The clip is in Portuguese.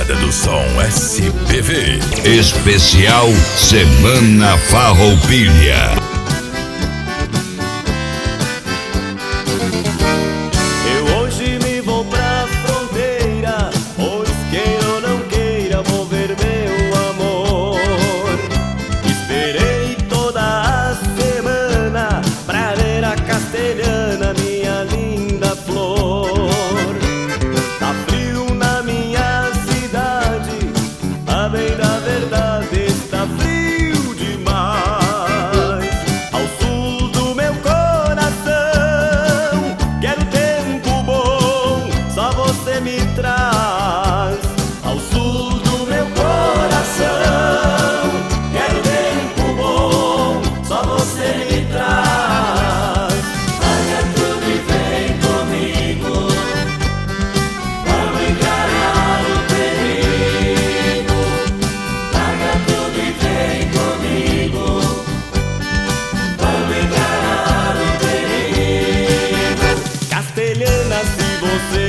Estrada do Som SPV. Especial Semana Farroupilha. Eu hoje me vou pra fronteira, pois queira ou não queira vou ver meu amor. Esperei toda a semana pra ver a castelhana, minha linda flor. Tá frio na minha cidade, a bem da verdade está frio demais. Ao sul do meu coração quero tempo bom, só você me traz. Ao sul do meu coração quero tempo bom, só você me traz. Larga tudo e vem comigo, vamos encarar o perigo. Larga tudo e vem comigo, vamos encarar o perigo. Castelhana, se você